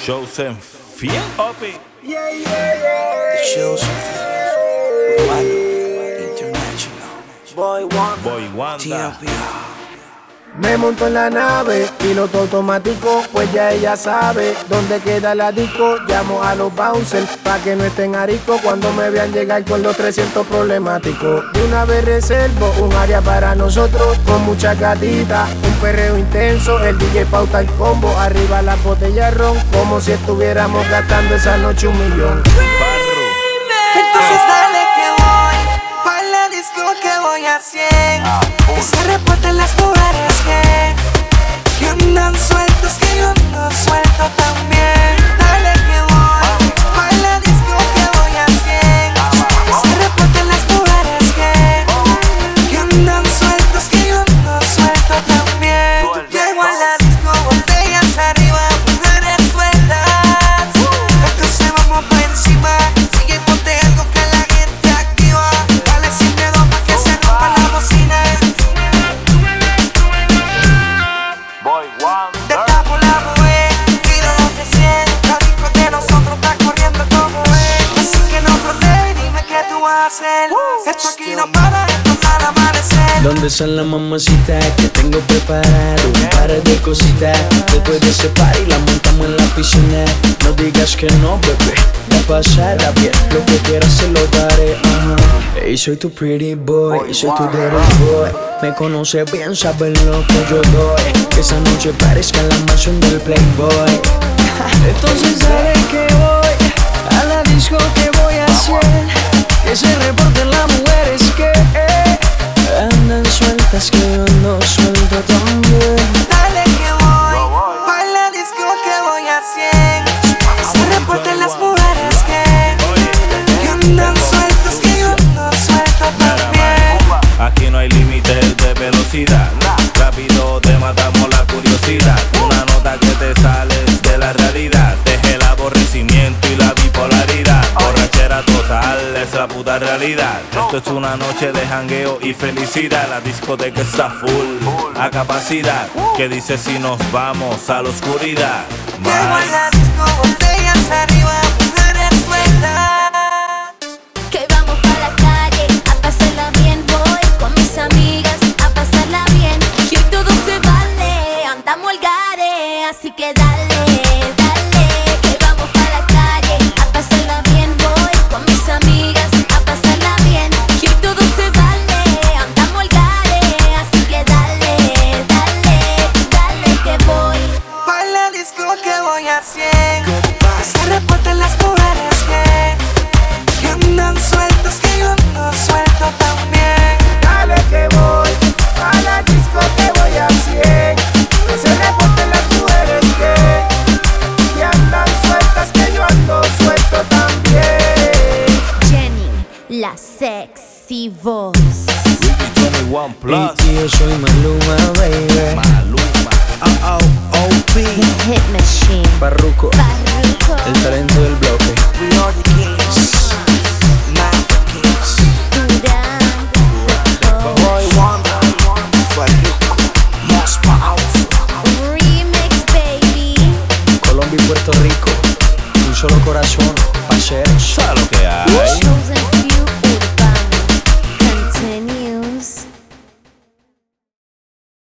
Chosen Fiel, papi. The Chosen Fiel. Malo International. Boy Wanda. TLPR. Me monto en la nave, piloto automático, pues ya ella sabe dónde queda la disco. Llamo a los bouncers pa' que no estén arisco cuando me vean llegar con los 300 problemáticos. De una vez reservo un área para nosotros con mucha gatita, un perreo intenso, el DJ pauta el combo, arriba la botella de ron, como si estuviéramos gastando esa noche 1 millón. Entonces dale que voy pa' la disco que voy a 100. Que se reporten las mujeres que andan sueltos, que yo ando suelto también. Dale que voy pa' la disco que voy a 100. Que se reporten las mujeres que andan sueltos, que yo ando suelto también. Llego a la disco, botellas arriba, mujeres sueltas. Entonces vamos por encima. Sigue, ponte algo que la gente activa. Dale sin miedo pa' que se rompa la bocina. Boy Wanda. Destapo la mujer, pido lo que siento. La disco de nosotros está corriendo como es. Así que no frontees, dime qué tú vas a hacer. Esto aquí no para, esto nada amanecer. ¿Dónde están las mamacitas que tengo preparado? Un par de cositas. Después de ese party la montamos en la piscina. No digas que no, bebé, la pasará bien. Lo que quieras se lo daré, Hey, soy tu pretty boy, soy tu dirty boy. Me conoce bien, sabes lo que yo doy. Que esa noche parezca la mansión del Playboy. Entonces sabe que voy a la disco que voy a hacer. Que se reporten las mujeres que andan sueltas, que yo ando suelto también. Dale que voy pa' la disco que voy a 100. Que se reporten las mujeres que andan sueltos, que yo ando suelto también. Aquí no hay límites de velocidad. Rápido te matamos la curiosidad. Una nota que te sales de la realidad. Deje el aborrecimiento y la bipolaridad. Borrachera total, es la puta realidad. Esto es una noche de jangueo y felicidad. La discoteca está full, a capacidad. ¿Qué dice si nos vamos a la oscuridad? Llego a la disco, botellas arriba, mujeres sueltas. Que vamos pa' la calle a pasarla bien. Voy con mis amigas a pasarla bien. Que hoy todo se vale, andamos al gare. Así que dale, dale. Que vamos pa' la calle a pasarla bien. Voy con mis amigas a pasarla bien. Que hoy todo se vale, andamos al gare. Así que dale, dale, dale que voy. Pa' la disco que voy a 100. Que se reporten las mujeres que andan sueltos, que yo ando suelto también. Dale que voy a la disco que voy a 100. Que se reporten las mujeres que andan sueltas, que yo ando suelto también. Jenny, la sexy voz. Ricky 21 Plus. Y yo soy Maluma, baby. Maluma. OP. The Hit Machine. Farruko, Farruko. el talento del bloque. We are the kings, not the kings. Durán. Boy Wanda, Farruko, most powerful. Remix, baby. Colombia y Puerto Rico, un solo corazón, parceros. ¿Sabes lo que hay?